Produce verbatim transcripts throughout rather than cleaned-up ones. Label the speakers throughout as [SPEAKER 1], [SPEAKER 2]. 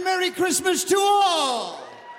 [SPEAKER 1] Merry Christmas to all.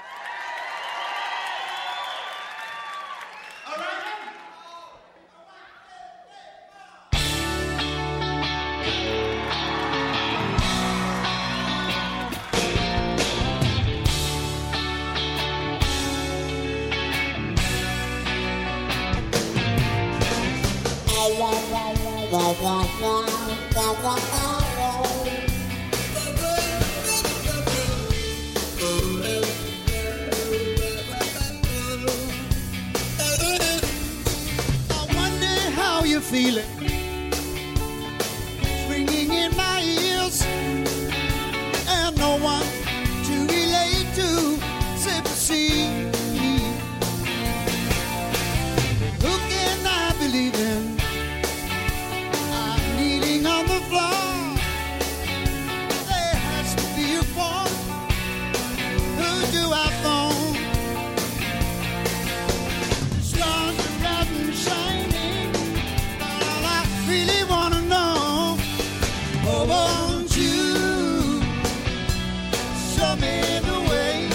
[SPEAKER 2] Feeling it's ringing in my ears, and no one to relate to except to see. Who can I believe in? I'm kneeling on the floor. There has to be a fault. Who do I phone? Stars are bright and shining. Really wanna know, oh, won't you show me the way?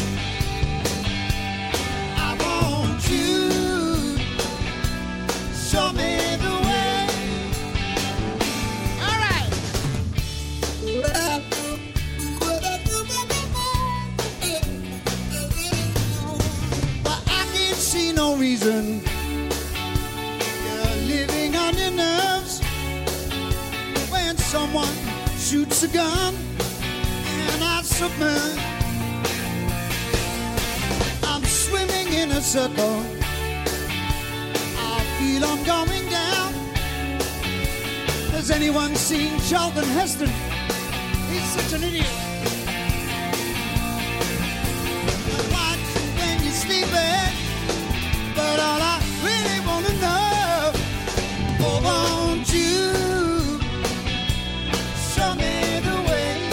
[SPEAKER 2] I want you show me the way. All right. But I can't see no reason you're living on your nerves. Someone shoots a gun and I submit. I'm swimming in a circle. I feel I'm going down. Has anyone seen Charlton Heston? He's such an idiot. I watch you when you're sleeping, but all I really want to know, oh, won't you show me the way?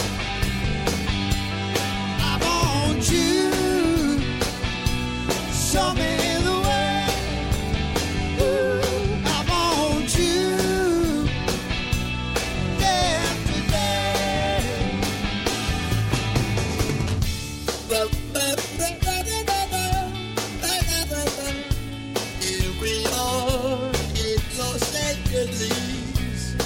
[SPEAKER 2] I want you show me the way. Ooh, I want you day after day. Here we are in Los Angeles.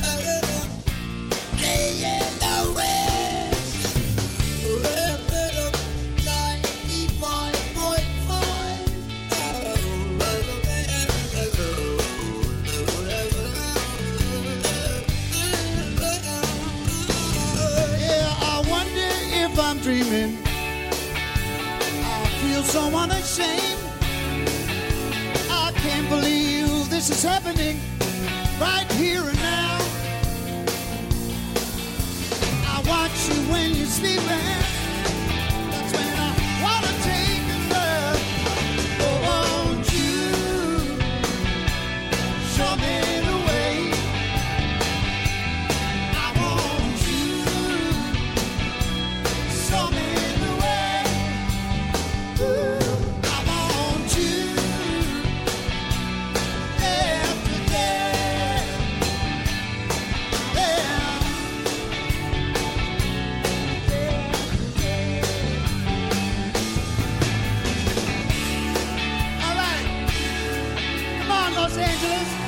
[SPEAKER 2] I'm dreaming. I feel so unashamed. I can't believe this is happening right here and now. I watch you when you're sleeping. That's when I wanna take a love. Oh, won't you show me the way? I want you show me the way. Ooh, I want you day after day. Yeah. All right, come on, Los Angeles.